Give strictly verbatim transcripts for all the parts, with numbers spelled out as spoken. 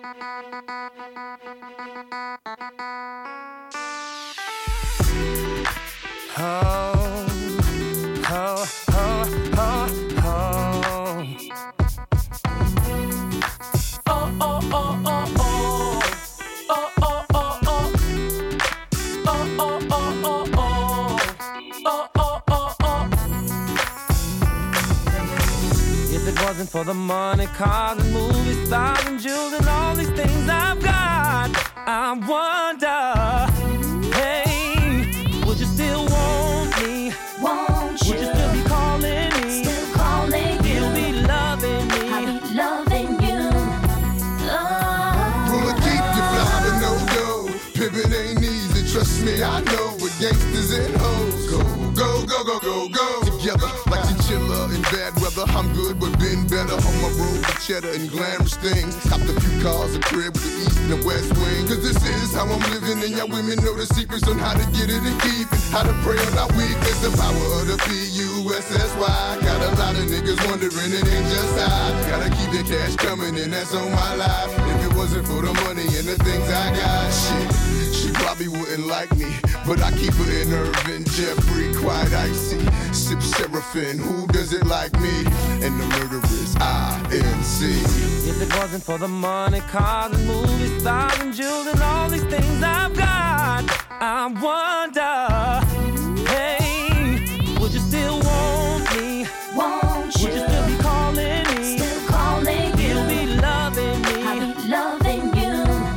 Oh, oh, oh, oh, oh. Oh, oh, oh, oh, oh. Oh, oh, oh, oh. Oh, oh, oh, oh, oh. Oh, oh, oh, oh. If it wasn't for the money, cars and movies, stars and jewels and all these things I've got, I wonder, hey, would you still want me? Won't you? Would you still be calling me? Still calling you. You'll be loving me. I'll be loving you. Oh. Pull a keep you fly to no go. Pimpin' ain't easy, trust me, I know. With gangsters and hoes, go, go, go, go, go, go. Together like chinchilla in bad weather. I'm good, but been better on my road with cheddar and glamorous things. Copped a few cars, a crib with the east and the west wing. Cause this is how I'm living, and y'all women know the secrets on how to get it and keep it. How to pray on our weakness, the power of the P U S S Y. Got a lot of niggas wondering, it ain't just I. Gotta keep the cash coming, and that's on my life. If it wasn't for the money and the things I got, shit, she probably wouldn't like me. But I keep her in Irvin, Jeffrey, quite icy. Sip Seraphim, who does it like me? And the murderers, I N C. If it wasn't for the money, cars and movies, stars and jewels and all these things I've got, I wonder, hey, would you still want me? Won't you? Would you still be calling me? Still calling you. You'll be loving me. I'll be loving you.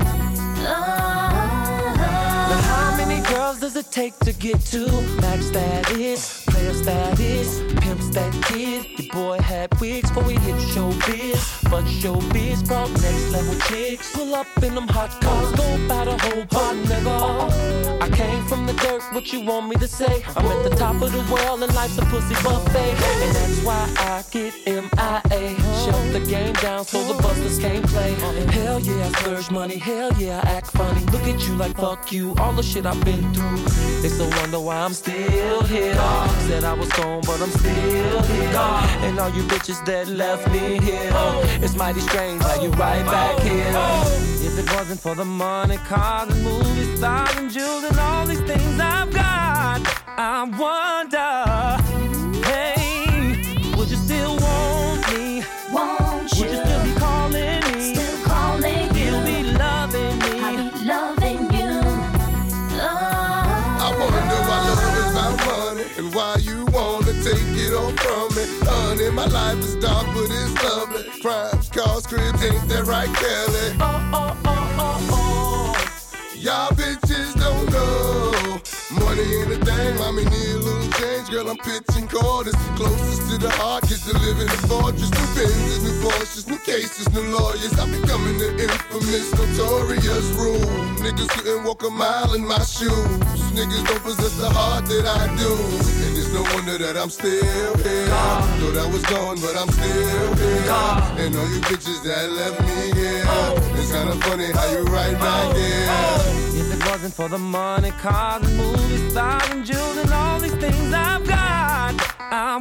Oh. Now how many girls does it take to get to max status, player status, pimp stat kid? Your boy had wigs before we hit showbiz, but showbiz brought next level chicks. Pull up in them hot cars, go by the whole pot, nigga. I came from the dirt, what you want me to say? I'm at the top of the world and life's a pussy buffet, and that's why I get M I A. Shut the game down so the busters can't play. Hell yeah, I splurge money, hell yeah, I act funny. Look at you like fuck you, all the shit I've been through. They still wonder why I'm still here. Said I was gone, but I'm still here. And all you bitches that left me here, it's mighty strange how you right back here. If it wasn't for the money, cars and movies, stars and jewels and all these things I've got, I wonder, hey, would you still want me? Won't you? Would you still be calling me? Still calling you. You'll be loving me. I'll be loving you. Oh. I wonder why love is about money, and why you wanna take it all from me. Honey, my life is dark, but it's lovely. Crimes, cars, cribs, ain't that right, Kelly? Oh, oh, oh, oh, oh. Y'all bitches don't know. Money ain't a thing, mommy need a little change. Girl, I'm pitching quarters. Closest to the heart, get to live in the fortress. New Benzes, new Porsches, new cases, new lawyers. I'm becoming the infamous, notorious rule. Niggas couldn't walk a mile in my shoes. Niggas don't possess the heart that I do. And it's no wonder that I'm still here. Thought I was gone, but I'm still here. And all you bitches that left me here, it's kinda funny how you right back here. If it wasn't for the money, cars and movies, stars and jewels and all these things I've got, I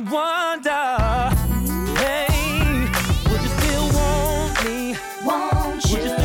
wonder, hey, would you still want me? Won't you? Would you still